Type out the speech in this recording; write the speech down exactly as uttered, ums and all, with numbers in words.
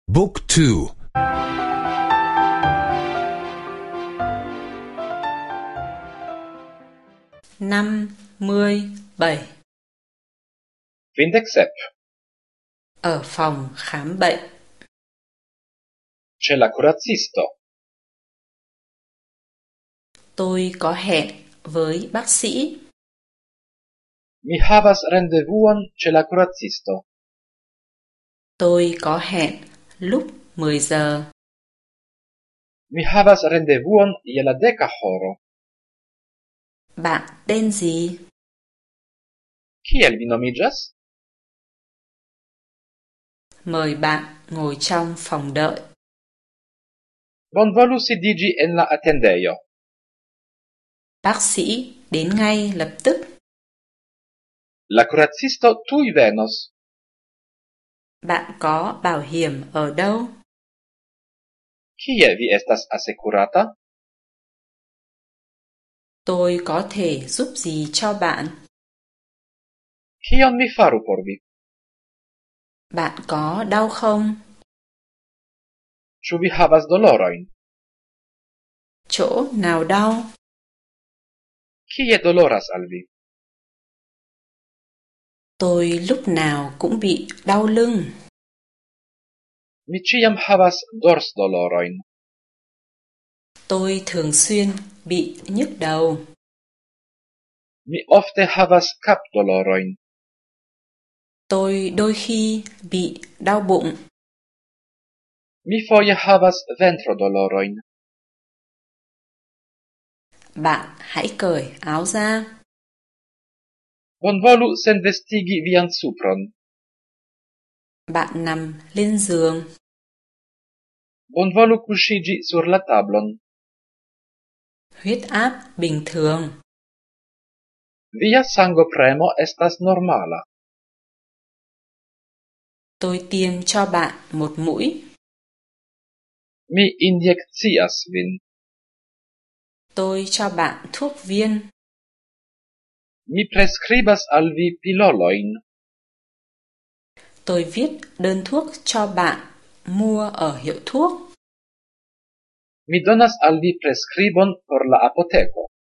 Book two. năm mươi bảy. Vindexep. Ở phòng khám bệnh. C'è la curazisto. Tôi có hẹn với bác sĩ. Mi havas rendevuon c'è la curazisto. Tôi có hẹn lúc mười giờ. Mi havas rendevuon je la deka horo. Bạn tên gì? Kiel vi nomiĝas? Mời bạn ngồi trong phòng đợi. Bonvolu sidiĝi en la atendejo. Bác sĩ đến ngay lập tức. La curazisto tuj venos. Bạn có bảo hiểm ở đâu? Kie vi estas asekurata? Tôi có thể giúp gì cho bạn? Kion mi faru por vi? Bạn có đau không? Ĉu vi havas dolorojn? Chỗ nào đau? Kie doloras al vi? Tôi lúc nào cũng bị đau lưng. Mi ĉiam havas dorsdolorojn. Tôi thường xuyên bị nhức đầu. Mi ofte havas kapdolorojn. Tôi đôi khi bị đau bụng. Mi foje havas ventrodolorojn. Bạn hãy cởi áo ra. Bonvolu senvestigi vian supron. Bạn nằm lên giường. Bonvolu kuŝiĝi sur la tablon. Huyết áp bình thường. Via sangopremo estas normala. Tôi tiêm cho bạn một mũi. Mi injekcias vin. Tôi cho bạn thuốc viên. Mi preskribas al vi pilolojn. Tôi viết đơn thuốc cho bạn mua ở hiệu thuốc. Mi donas al vi preskribon por la apoteko.